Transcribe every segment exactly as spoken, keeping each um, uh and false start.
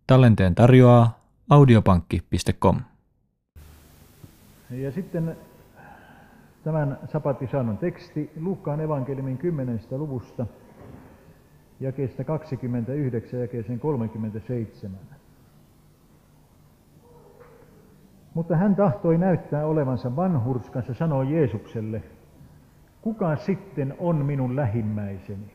Tallenteen tarjoaa audiopankki piste com. Ja sitten tämän sapattisaannon teksti Luukkaan evankeliumin kymmenennestä luvusta, jakeesta kaksikymmentäyhdeksän jakeeseen kolmekymmentäseitsemän. Mutta hän tahtoi näyttää olevansa vanhurskas ja sanoi Jeesukselle, kuka sitten on minun lähimmäiseni?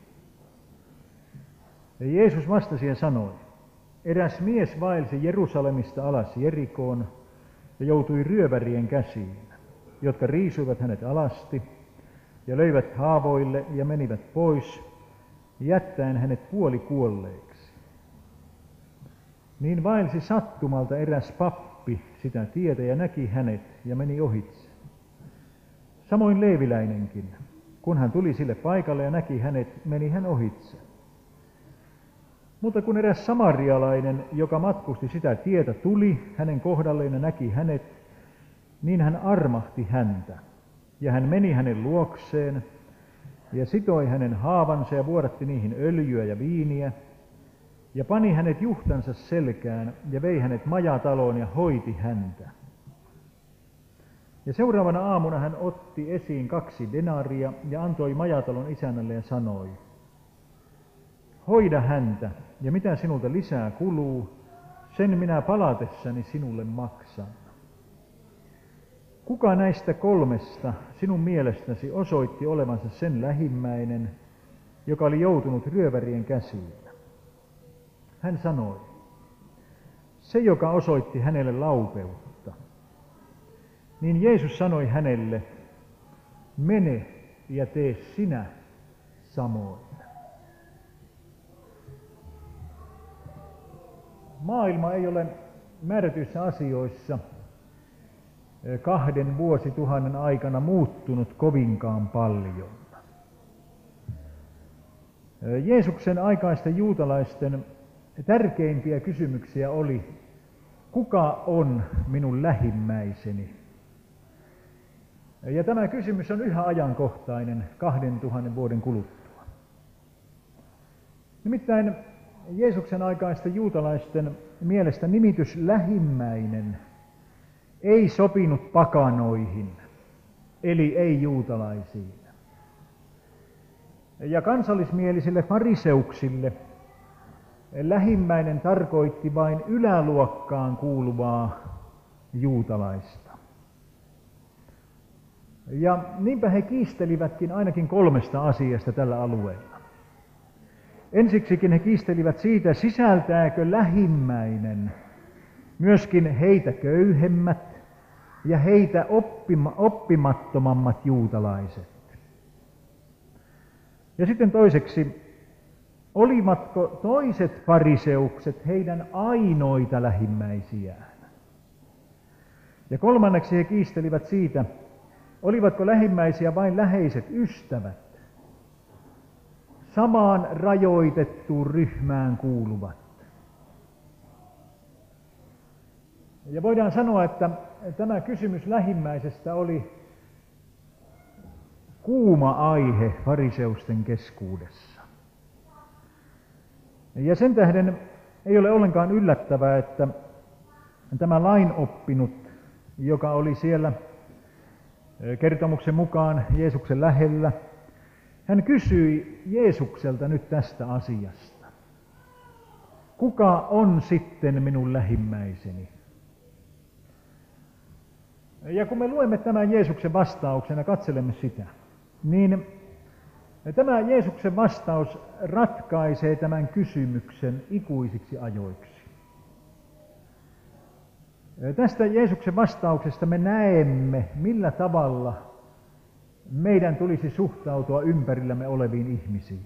Ja Jeesus vastasi ja sanoi, eräs mies vaelsi Jerusalemista alas Jerikoon ja joutui ryövärien käsiin, jotka riisuivat hänet alasti ja löivät haavoille ja menivät pois, jättäen hänet puolikuolleeksi. Niin vaelsi sattumalta eräs pappi sitä tietä ja näki hänet ja meni ohitse. Samoin leeviläinenkin, kun hän tuli sille paikalle ja näki hänet, meni hän ohitse. Mutta kun eräs samarialainen, joka matkusti sitä tietä, tuli hänen kohdalleen ja näki hänet, niin hän armahti häntä. Ja hän meni hänen luokseen ja sitoi hänen haavansa ja vuodatti niihin öljyä ja viiniä. Ja pani hänet juhtansa selkään ja vei hänet majataloon ja hoiti häntä. Ja seuraavana aamuna hän otti esiin kaksi denaria ja antoi majatalon isännälle ja sanoi, hoida häntä, ja mitä sinulta lisää kuluu, sen minä palatessani sinulle maksan. Kuka näistä kolmesta sinun mielestäsi osoitti olevansa sen lähimmäinen, joka oli joutunut ryövärien käsiin? Hän sanoi, se joka osoitti hänelle laupeutta. Niin Jeesus sanoi hänelle, mene ja tee sinä samoin. Maailma ei ole määrätyissä asioissa kahden vuosituhannen aikana muuttunut kovinkaan paljon. Jeesuksen aikaisten juutalaisten tärkeimpiä kysymyksiä oli, kuka on minun lähimmäiseni? Ja tämä kysymys on yhä ajankohtainen kahden tuhannen vuoden kuluttua. Nimittäin Jeesuksen aikaisten juutalaisten mielestä nimitys lähimmäinen ei sopinut pakanoihin, eli ei juutalaisiin. Ja kansallismielisille fariseuksille lähimmäinen tarkoitti vain yläluokkaan kuuluvaa juutalaista. Ja niinpä he kiistelivätkin ainakin kolmesta asiasta tällä alueella. Ensiksikin he kiistelivät siitä, sisältääkö lähimmäinen myöskin heitä köyhemmät ja heitä oppima, oppimattomammat juutalaiset. Ja sitten toiseksi, olivatko toiset fariseukset heidän ainoita lähimmäisiään? Ja kolmanneksi he kiistelivät siitä, olivatko lähimmäisiä vain läheiset ystävät, samaan rajoitettuun ryhmään kuuluvat. Ja voidaan sanoa, että tämä kysymys lähimmäisestä oli kuuma aihe fariseusten keskuudessa. Ja sen tähden ei ole ollenkaan yllättävää, että tämä lainoppinut, joka oli siellä kertomuksen mukaan Jeesuksen lähellä, hän kysyi Jeesukselta nyt tästä asiasta. Kuka on sitten minun lähimmäiseni? Ja kun me luemme tämän Jeesuksen vastauksen ja katselemme sitä, niin tämä Jeesuksen vastaus ratkaisee tämän kysymyksen ikuisiksi ajoiksi. Tästä Jeesuksen vastauksesta me näemme, millä tavalla meidän tulisi suhtautua ympärillämme oleviin ihmisiin.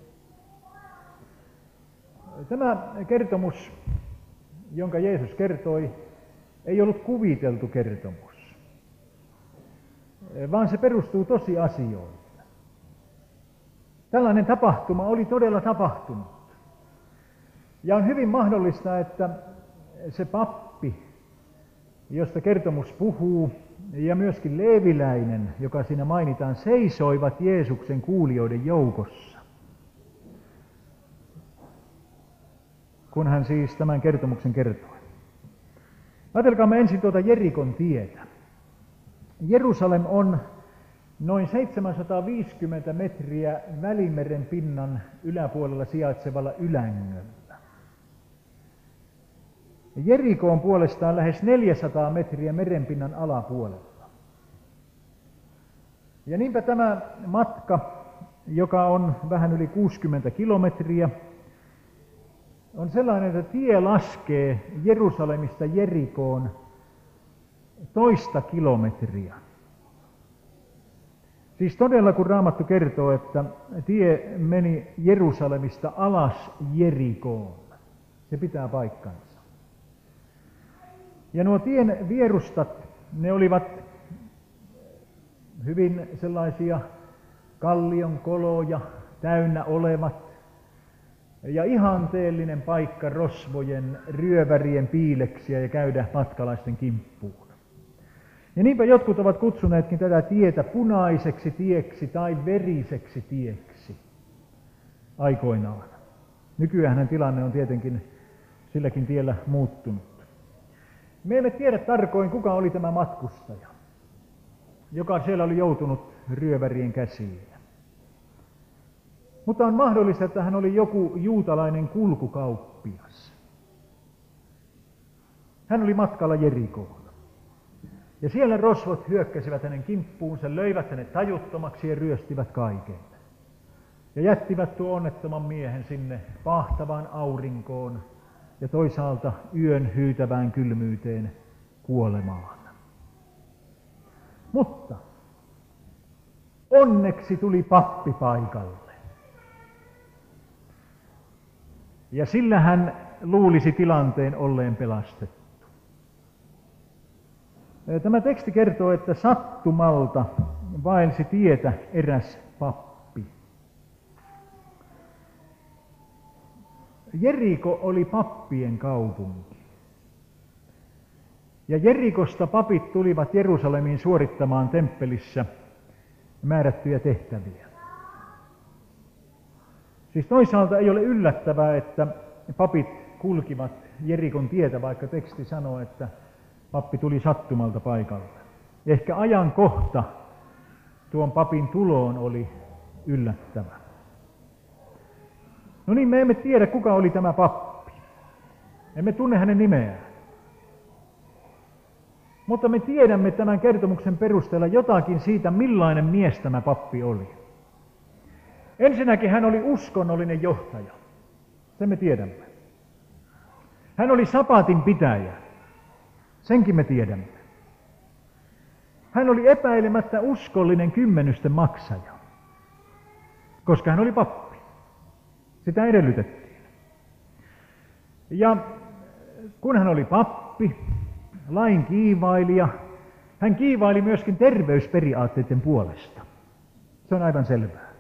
Tämä kertomus, jonka Jeesus kertoi, ei ollut kuviteltu kertomus, vaan se perustuu tosiasioihin. Tällainen tapahtuma oli todella tapahtunut. Ja on hyvin mahdollista, että se pappi, josta kertomus puhuu, ja myöskin leeviläinen, joka siinä mainitaan, seisoivat Jeesuksen kuulijoiden joukossa. kun hän siis tämän kertomuksen kertoi. Ajatelkaamme ensin tuota Jerikon tietä. Jerusalem on noin seitsemänsataaviisikymmentä metriä Välimeren pinnan yläpuolella sijaitsevalla ylängöllä. Jeriko on puolestaan lähes neljäsataa metriä merenpinnan alapuolella. Ja niinpä tämä matka, joka on vähän yli kuusikymmentä kilometriä, on sellainen, että tie laskee Jerusalemista Jerikoon toista kilometriä. Siis todella, kun Raamattu kertoo, että tie meni Jerusalemista alas Jerikoon, se pitää paikkansa. Ja nuo tien vierustat, ne olivat hyvin sellaisia kallion koloja täynnä olevat ja ihanteellinen paikka rosvojen, ryövärien piileksiä ja käydä matkalaisten kimppuun. Ja niinpä jotkut ovat kutsuneetkin tätä tietä punaiseksi tieksi tai veriseksi tieksi aikoinaan. Nykyään tilanne on tietenkin silläkin tiellä muuttunut. Me emme tiedä tarkoin, kuka oli tämä matkustaja, joka siellä oli joutunut ryövärien käsiin. Mutta on mahdollista, että hän oli joku juutalainen kulkukauppias. Hän oli matkalla Jerikoon. Ja siellä rosvot hyökkäsivät hänen kimppuunsa, löivät hänet tajuttomaksi ja ryöstivät kaiken. Ja jättivät tuon onnettoman miehen sinne pahtavaan aurinkoon ja toisaalta yön hyytävään kylmyyteen kuolemaan. Mutta onneksi tuli pappi paikalle. Ja sillä hän luulisi tilanteen olleen pelastettu. Tämä teksti kertoo, että sattumalta vaelsi tietä eräs pappi. Jeriko oli pappien kaupunki. Ja Jerikosta papit tulivat Jerusalemiin suorittamaan temppelissä määrättyjä tehtäviä. Siis toisaalta ei ole yllättävää, että papit kulkivat Jerikon tietä, vaikka teksti sanoo, että pappi tuli sattumalta paikalle. Ehkä ajankohta tuon papin tuloon oli yllättävä. No niin, me emme tiedä, kuka oli tämä pappi. Emme tunne hänen nimeään. Mutta me tiedämme tämän kertomuksen perusteella jotakin siitä, millainen mies tämä pappi oli. Ensinnäkin hän oli uskonnollinen johtaja. Sen me tiedämme. Hän oli sapatin pitäjä. Senkin me tiedämme. Hän oli epäilemättä uskollinen kymmenysten maksaja, koska hän oli pappi. Sitä edellytettiin. Ja kun hän oli pappi, lain kiivailija, hän kiivaili myöskin terveysperiaatteiden puolesta. Se on aivan selvää.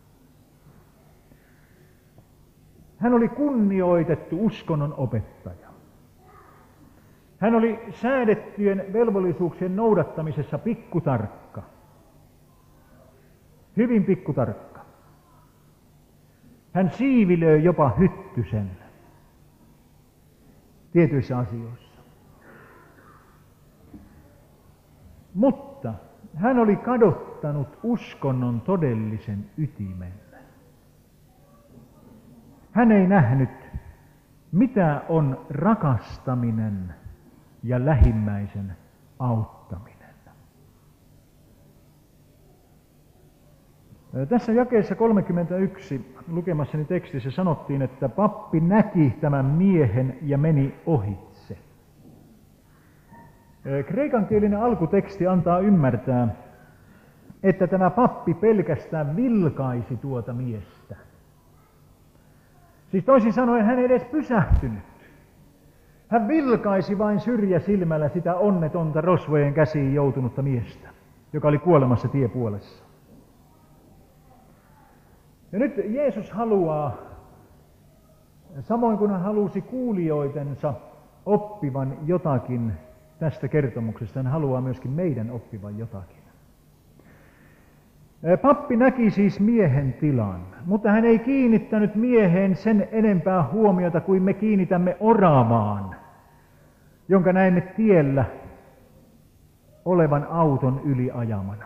Hän oli kunnioitettu uskonnon opettaja. Hän oli säädettyjen velvollisuuksien noudattamisessa pikkutarkka. Hyvin pikkutarkka. Hän siivilöi jopa hyttysen tietyissä asioissa. Mutta hän oli kadottanut uskonnon todellisen ytimen. Hän ei nähnyt, mitä on rakastaminen ja lähimmäisen auttaminen. Tässä jakeessa kolmekymmentäyksi lukemassani tekstissä sanottiin, että pappi näki tämän miehen ja meni ohitse. Kreikankielinen alkuteksti antaa ymmärtää, että tämä pappi pelkästään vilkaisi tuota miestä. Siis toisin sanoen hän ei edes pysähtynyt. Hän vilkaisi vain syrjäsilmällä sitä onnetonta rosvojen käsiin joutunutta miestä, joka oli kuolemassa tiepuolessa. Ja nyt Jeesus haluaa, samoin kuin hän halusi kuulijoitensa oppivan jotakin tästä kertomuksesta, hän haluaa myöskin meidän oppivan jotakin. Pappi näki siis miehen tilan, mutta hän ei kiinnittänyt mieheen sen enempää huomiota kuin me kiinnitämme oravaan, jonka näemme tiellä olevan auton yli ajamana.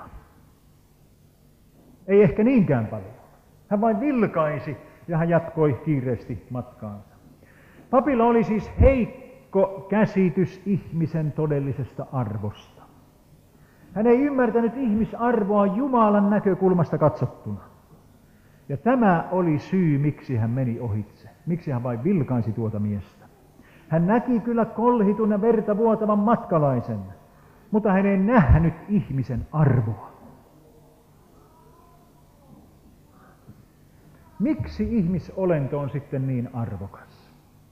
Ei ehkä niinkään paljon. Hän vain vilkaisi ja hän jatkoi kiireesti matkaansa. Papilla oli siis heikko käsitys ihmisen todellisesta arvosta. Hän ei ymmärtänyt ihmisarvoa Jumalan näkökulmasta katsottuna. Ja tämä oli syy, miksi hän meni ohitse. Miksi hän vain vilkaisi tuota miestä. Hän näki kyllä kolhitun ja verta vuotavan matkalaisen, mutta hän ei nähnyt ihmisen arvoa. Miksi ihmisolento on sitten niin arvokas?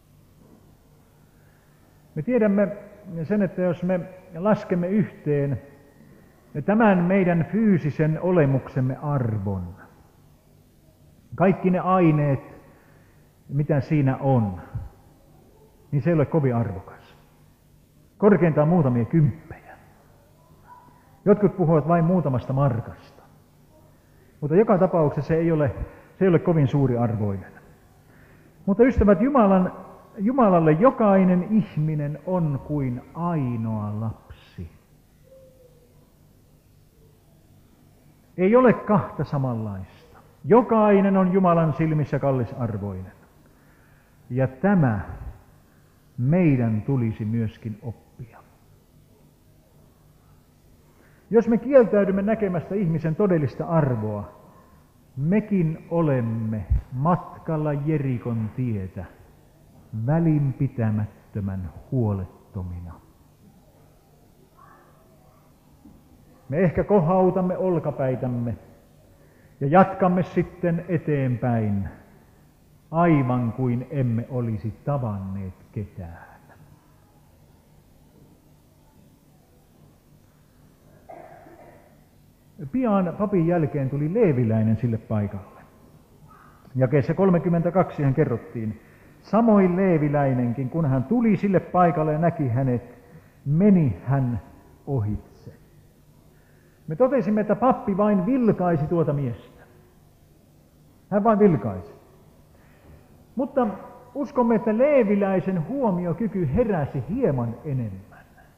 Me tiedämme sen, että jos me laskemme yhteen tämän meidän fyysisen olemuksemme arvon, kaikki ne aineet, mitä siinä on, niin se ei ole kovin arvokas. Korkeintaan muutamia kymppejä. Jotkut puhuvat vain muutamasta markasta. Mutta joka tapauksessa se ei ole, se ei ole kovin suuri arvoinen. Mutta ystävät, Jumalan, Jumalalle jokainen ihminen on kuin ainoa lapsi. Ei ole kahta samanlaista. Jokainen on Jumalan silmissä kallisarvoinen. Ja tämä meidän tulisi myöskin oppia. Jos me kieltäydymme näkemästä ihmisen todellista arvoa, mekin olemme matkalla Jerikon tietä välinpitämättömän huolettomina. Me ehkä kohautamme olkapäitämme ja jatkamme sitten eteenpäin, aivan kuin emme olisi tavanneet ketään. Pian papin jälkeen tuli leeviläinen sille paikalle. Jakeessa kolmekymmentäkaksi hän kerrottiin, samoin leeviläinenkin, kun hän tuli sille paikalle ja näki hänet, meni hän ohitse. Me totesimme, että pappi vain vilkaisi tuota miestä. Hän vain vilkaisi. Mutta uskomme, että leeviläisen huomiokyky heräsi hieman enemmän.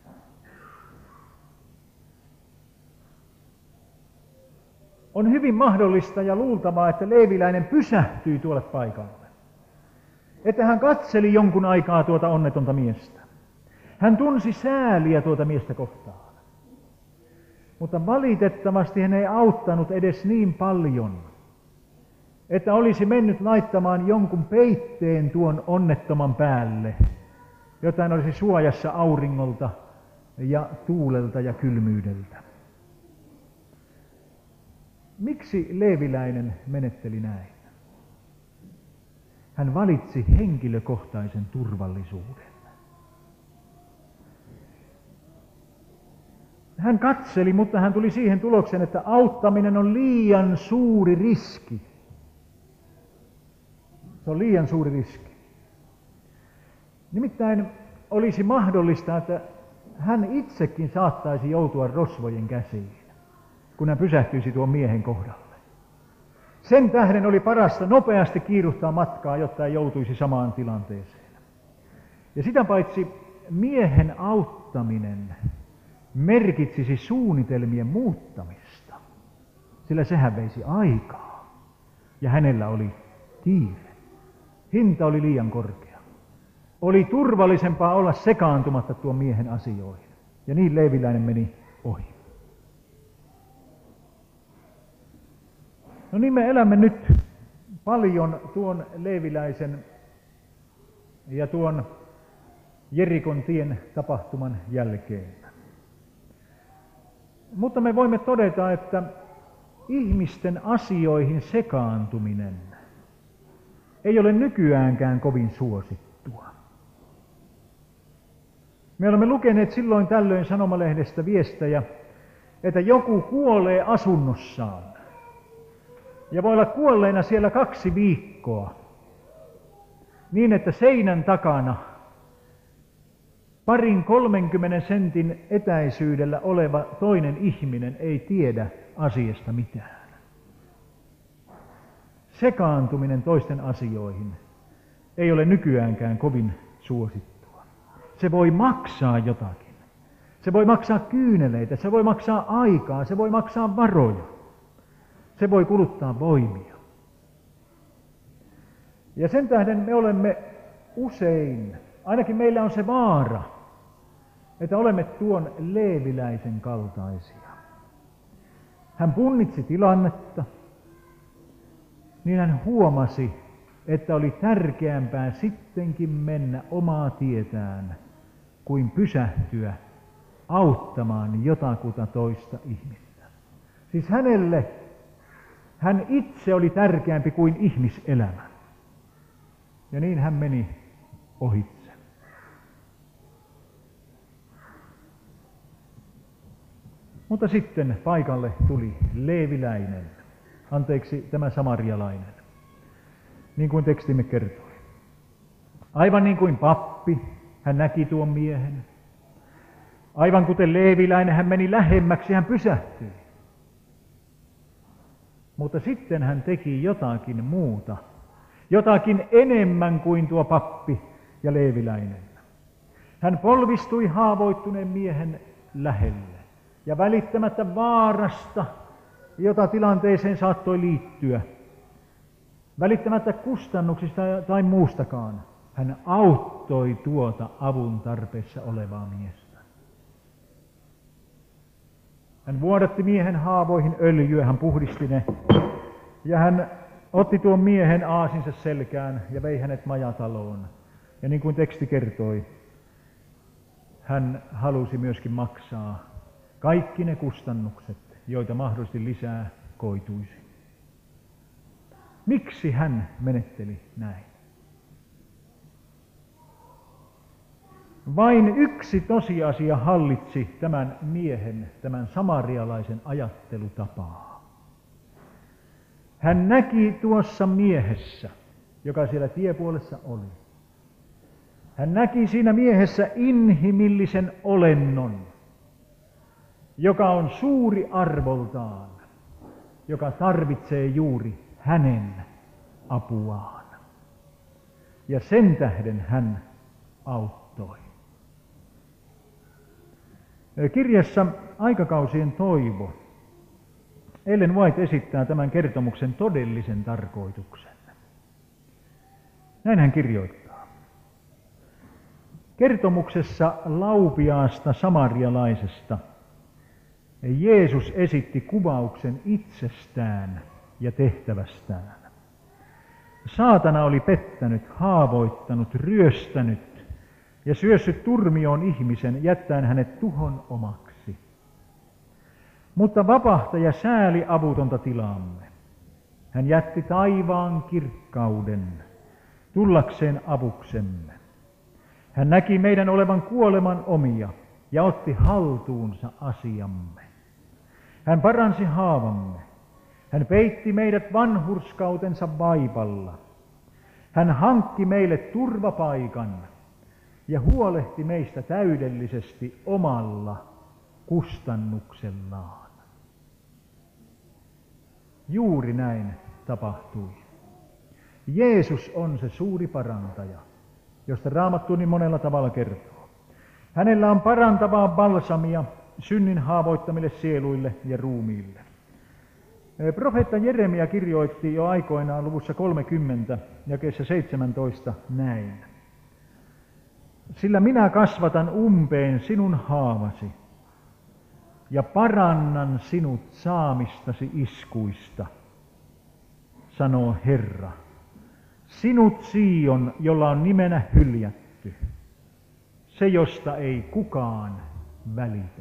On hyvin mahdollista ja luultavaa, että leeviläinen pysähtyi tuolle paikalle. Että hän katseli jonkun aikaa tuota onnetonta miestä. Hän tunsi sääliä tuota miestä kohtaan. Mutta valitettavasti hän ei auttanut edes niin paljon, että olisi mennyt laittamaan jonkun peitteen tuon onnettoman päälle, jotta hän olisi suojassa auringolta ja tuulelta ja kylmyydeltä. Miksi leeviläinen menetteli näin? Hän valitsi henkilökohtaisen turvallisuuden. Hän katseli, mutta hän tuli siihen tulokseen, että auttaminen on liian suuri riski. Se on liian suuri riski. Nimittäin olisi mahdollista, että hän itsekin saattaisi joutua rosvojen käsiin, kun hän pysähtyisi tuon miehen kohdalle. Sen tähden oli parasta nopeasti kiiruhtaa matkaa, jotta ei joutuisi samaan tilanteeseen. Ja sitä paitsi miehen auttaminen merkitsisi suunnitelmien muuttamista, sillä sehän veisi aikaa. Ja hänellä oli kiire. Hinta oli liian korkea. Oli turvallisempaa olla sekaantumatta tuon miehen asioihin. Ja niin leeviläinen meni ohi. No niin, me elämme nyt paljon tuon leeviläisen ja tuon Jerikon tien tapahtuman jälkeen. Mutta me voimme todeta, että ihmisten asioihin sekaantuminen ei ole nykyäänkään kovin suosittua. Me olemme lukeneet silloin tällöin sanomalehdestä viestejä, että joku kuolee asunnossaan. Ja voi olla kuolleena siellä kaksi viikkoa, niin että seinän takana parin kolmenkymmenen sentin etäisyydellä oleva toinen ihminen ei tiedä asiasta mitään. sekaantuminen toisten asioihin ei ole nykyäänkään kovin suosittua. Se voi maksaa jotakin. Se voi maksaa kyyneleitä, se voi maksaa aikaa, se voi maksaa varoja. Se voi kuluttaa voimia. Ja sen tähden me olemme usein, ainakin meillä on se vaara, että olemme tuon leeviläisen kaltaisia. Hän punnitsi tilannetta, niin hän huomasi, että oli tärkeämpää sittenkin mennä omaa tietään, kuin pysähtyä auttamaan jotakuta toista ihmistä. Siis hänelle hän itse oli tärkeämpi kuin ihmiselämä. Ja niin hän meni ohitse. Mutta sitten paikalle tuli leeviläinen, anteeksi tämä samarialainen, niin kuin tekstimme kertoi. Aivan niin kuin pappi, hän näki tuon miehen. Aivan kuten leeviläinen, hän meni lähemmäksi, hän pysähtyi. Mutta sitten hän teki jotakin muuta, jotakin enemmän kuin tuo pappi ja leeviläinen. Hän polvistui haavoittuneen miehen lähelle ja välittämättä vaarasta, jota tilanteeseen saattoi liittyä, välittämättä kustannuksista tai muustakaan, hän auttoi tuota avun tarpeessa olevaa miestä. Hän vuodatti miehen haavoihin öljyä, hän puhdisti ne, ja hän otti tuon miehen aasinsa selkään ja vei hänet majataloon. Ja niin kuin teksti kertoi, hän halusi myöskin maksaa kaikki ne kustannukset, joita mahdollisesti lisää koituisi. Miksi hän menetteli näin? Vain yksi tosiasia hallitsi tämän miehen, tämän samarialaisen ajattelutapaa. Hän näki tuossa miehessä, joka siellä tiepuolessa oli. Hän näki siinä miehessä inhimillisen olennon, joka on suuri arvoltaan, joka tarvitsee juuri hänen apuaan. Ja sen tähden hän auttoi. Kirjassa Aikakausien toivo Ellen White esittää tämän kertomuksen todellisen tarkoituksen. Näin hän kirjoittaa. Kertomuksessa laupiaasta samarialaisesta Jeesus esitti kuvauksen itsestään ja tehtävästään. Saatana oli pettänyt, haavoittanut, ryöstänyt ja syössyt turmioon ihmisen, jättäen hänet tuhon omaksi. Mutta vapahtaja sääli avutonta tilaamme. Hän jätti taivaan kirkkauden tullakseen avuksemme. Hän näki meidän olevan kuoleman omia ja otti haltuunsa asiamme. Hän paransi haavamme. Hän peitti meidät vanhurskautensa vaipalla. Hän hankki meille turvapaikan ja huolehti meistä täydellisesti omalla kustannuksellaan. Juuri näin tapahtui. Jeesus on se suuri parantaja, josta Raamattu niin monella tavalla kertoo. Hänellä on parantavaa balsamia synnin haavoittamille sieluille ja ruumiille. Profeetta Jeremia kirjoitti jo aikoinaan luvussa kolmekymmentä, jakeessa seitsemäntoista näin. Sillä minä kasvatan umpeen sinun haavasi ja parannan sinut saamistasi iskuista, sanoo Herra. Sinut Sion, jolla on nimenä hyljätty, se josta ei kukaan välitä.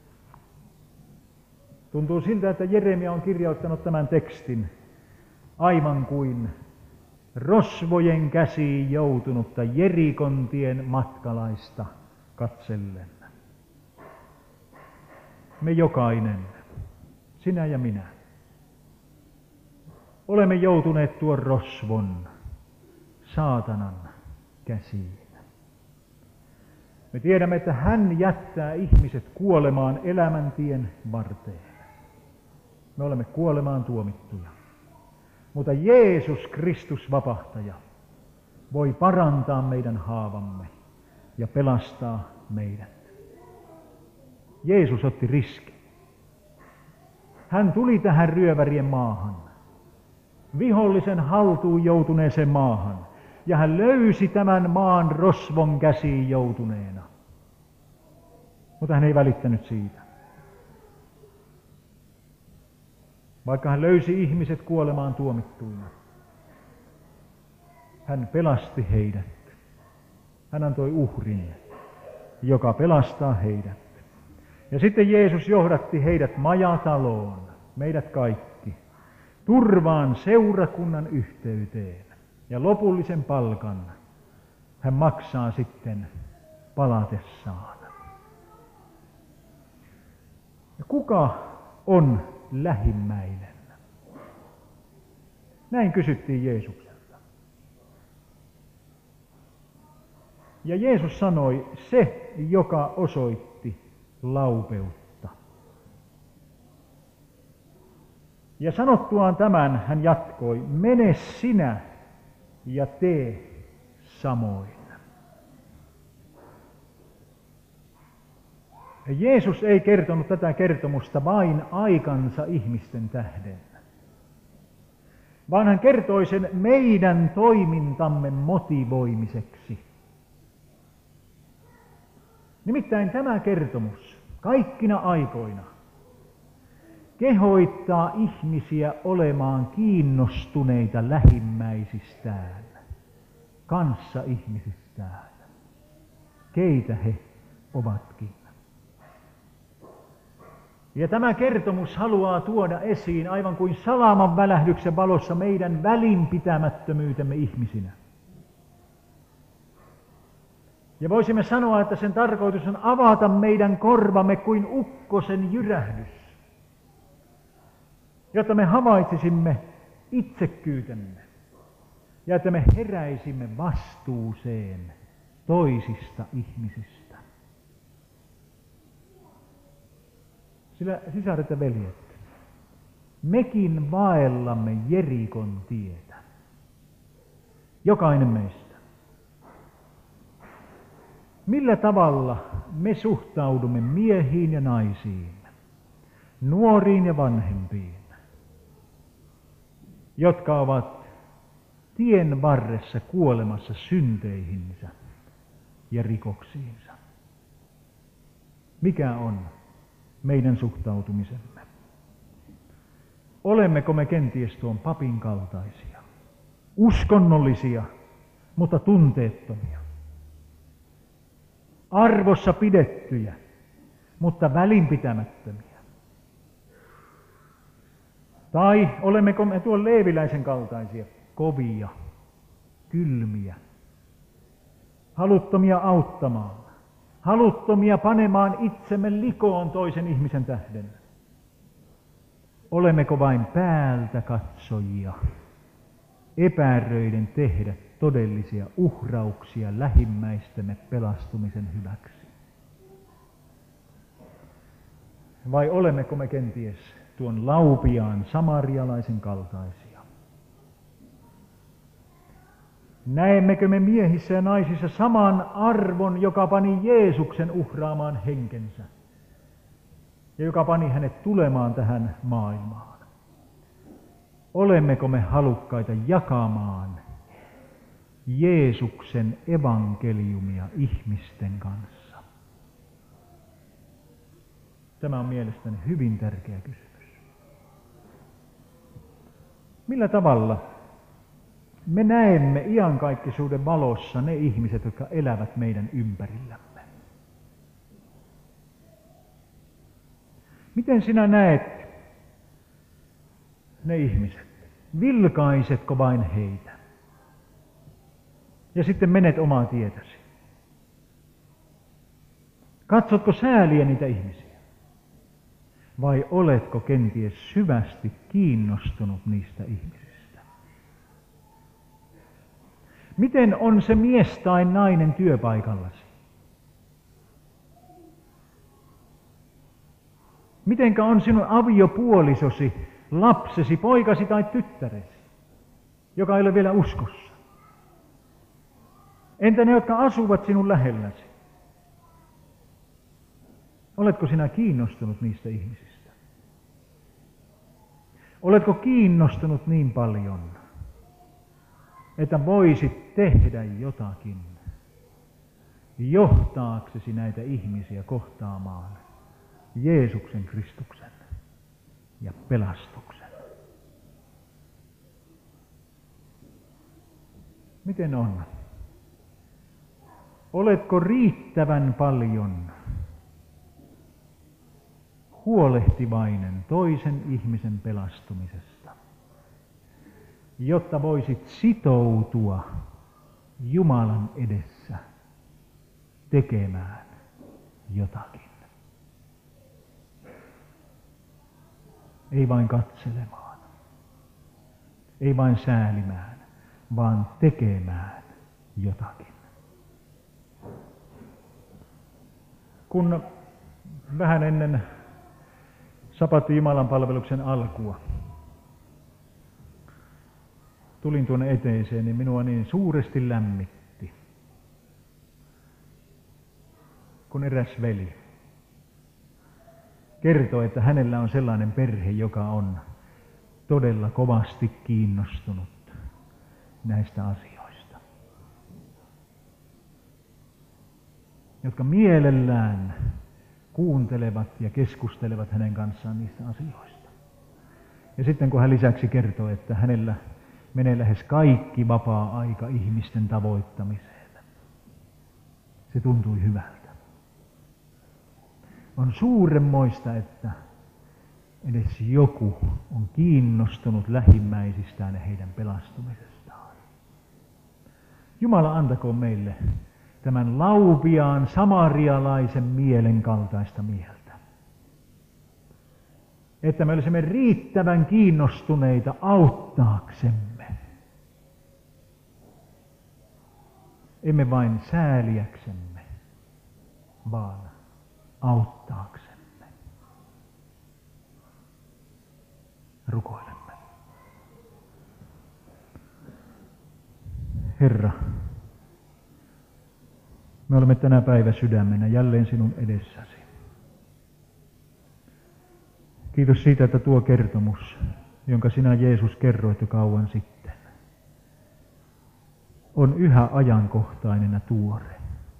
Tuntuu siltä, että Jeremia on kirjoittanut tämän tekstin aivan kuin rosvojen käsiin joutunutta Jerikontien matkalaista katsellen. Me jokainen, sinä ja minä, olemme joutuneet tuon rosvon, saatanan käsiin. Me tiedämme, että hän jättää ihmiset kuolemaan elämäntien varteen. Me olemme kuolemaan tuomittuja. Mutta Jeesus Kristus vapahtaja voi parantaa meidän haavamme ja pelastaa meidät. Jeesus otti riski. Hän tuli tähän ryövärien maahan, vihollisen haltuun joutuneeseen maahan, ja hän löysi tämän maan rosvon käsiin joutuneena. Mutta hän ei välittänyt siitä. Vaikka hän löysi ihmiset kuolemaan tuomittuina, hän pelasti heidät. Hän antoi uhrin, joka pelastaa heidät. Ja sitten Jeesus johdatti heidät majataloon, meidät kaikki, turvaan seurakunnan yhteyteen. Ja lopullisen palkan hän maksaa sitten palatessaan. Ja kuka on lähimmäinen? Näin kysyttiin Jeesukselta. Ja Jeesus sanoi, se, joka osoitti laupeutta. Ja sanottuaan tämän hän jatkoi, mene sinä ja tee samoin. Ja Jeesus ei kertonut tätä kertomusta vain aikansa ihmisten tähden, vaan hän kertoi sen meidän toimintamme motivoimiseksi. Nimittäin tämä kertomus kaikkina aikoina kehoittaa ihmisiä olemaan kiinnostuneita lähimmäisistään, kanssa ihmisistään, keitä he ovatkin. Ja tämä kertomus haluaa tuoda esiin aivan kuin salaman välähdyksen valossa meidän välinpitämättömyytemme ihmisinä. Ja voisimme sanoa, että sen tarkoitus on avata meidän korvamme kuin ukkosen jyrähdys, jotta me havaitsisimme itsekkyytemme ja että me heräisimme vastuuseen toisista ihmisistä. Sillä sisaret ja veljet, mekin vaellamme Jerikon tietä, jokainen meistä. Millä tavalla me suhtaudumme miehiin ja naisiin, nuoriin ja vanhempiin, jotka ovat tien varressa kuolemassa synteihinsä ja rikoksiinsa? Mikä on meidän suhtautumisemme? Olemmeko me kenties tuon papin kaltaisia, uskonnollisia, mutta tunteettomia, arvossa pidettyjä, mutta välinpitämättömiä? Tai olemmeko me tuon leeviläisen kaltaisia, kovia, kylmiä, haluttomia auttamaan, haluttomia panemaan itsemme likoon toisen ihmisen tähden? Olemmeko vain päältä katsojia, epäröiden tehdä todellisia uhrauksia lähimmäistemme pelastumisen hyväksi? Vai olemmeko me kenties tuon laupiaan samarialaisen kaltaisia? Näemmekö me miehissä ja naisissa saman arvon, joka pani Jeesuksen uhraamaan henkensä ja joka pani hänet tulemaan tähän maailmaan? Olemmeko me halukkaita jakamaan Jeesuksen evankeliumia ihmisten kanssa? Tämä on mielestäni hyvin tärkeä kysymys. Millä tavalla me näemme iankaikkisuuden valossa ne ihmiset, jotka elävät meidän ympärillämme? Miten sinä näet ne ihmiset? Vilkaisetko vain heitä? Ja sitten menet omaa tietäsi. Katsotko sääliä niitä ihmisiä? Vai oletko kenties syvästi kiinnostunut niistä ihmisistä? Miten on se mies tai nainen työpaikallasi? Mitenkä on sinun aviopuolisosi, lapsesi, poikasi tai tyttäresi? joka ei ole vielä uskossa? Entä ne, jotka asuvat sinun lähelläsi? Oletko sinä kiinnostunut niistä ihmisistä? Oletko kiinnostunut niin paljon, että voisit tehdä jotakin johtaaksesi näitä ihmisiä kohtaamaan Jeesuksen Kristuksen ja pelastuksen? Miten on? Oletko riittävän paljon huolehtivainen toisen ihmisen pelastumisesta, jotta voisit sitoutua Jumalan edessä tekemään jotakin? Ei vain katselemaan, ei vain säälimään, vaan tekemään jotakin. Kun vähän ennen Sapatti Jumalan palveluksen alkua tulin tuonne eteiseen, niin minua niin suuresti lämmitti, kun eräs veli kertoi, että hänellä on sellainen perhe, joka on todella kovasti kiinnostunut näistä asioista, jotka mielellään kuuntelevat ja keskustelevat hänen kanssaan niistä asioista. Ja sitten kun hän lisäksi kertoi, että hänellä menee lähes kaikki vapaa-aika ihmisten tavoittamiseen, se tuntui hyvältä. On suuremmoista, että edes joku on kiinnostunut lähimmäisistään ja heidän pelastumisestaan. Jumala antakoon meille tämän laupiaan samarialaisen mielen kaltaista mieltä. Että me olisimme riittävän kiinnostuneita auttaaksemme. Emme vain sääliäksemme, vaan auttaaksemme. Rukoilemme. Herra, me olemme tänä päivä sydämenä jälleen sinun edessäsi. Kiitos siitä, että tuo kertomus, jonka sinä Jeesus kerroit jo kauan sitten, on yhä ajankohtainen ja tuore.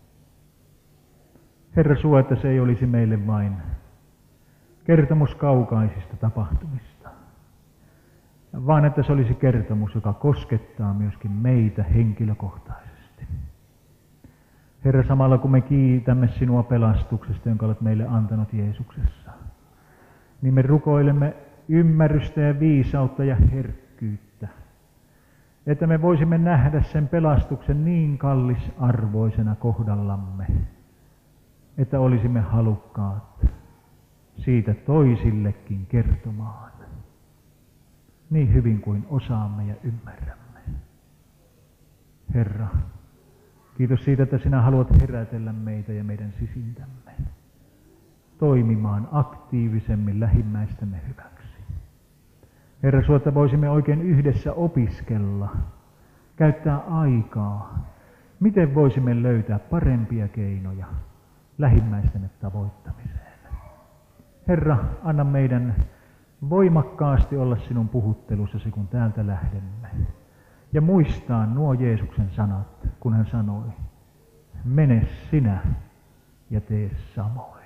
Herra, sua, että se ei olisi meille vain kertomus kaukaisista tapahtumista, vaan että se olisi kertomus, joka koskettaa myöskin meitä henkilökohtaisesti. Herra, samalla kun me kiitämme sinua pelastuksesta, jonka olet meille antanut Jeesuksessa, niin me rukoilemme ymmärrystä ja viisautta ja herkkyyttä, että me voisimme nähdä sen pelastuksen niin kallisarvoisena kohdallamme, että olisimme halukkaat siitä toisillekin kertomaan, niin hyvin kuin osaamme ja ymmärrämme. Herra, kiitos siitä, että sinä haluat herätellä meitä ja meidän sisintämme toimimaan aktiivisemmin lähimmäistämme hyväksi. Herra, sinua, että voisimme oikein yhdessä opiskella, käyttää aikaa, miten voisimme löytää parempia keinoja lähimmäistämme tavoittamiseen. Herra, anna meidän voimakkaasti olla sinun puhuttelussasi, kun täältä lähdemme. Ja muistaa nuo Jeesuksen sanat, kun hän sanoi, mene sinä ja tee samoin.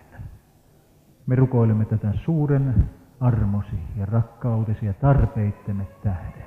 Me rukoilemme tätä suuren armosi ja rakkautesi ja tarpeittemme tähden.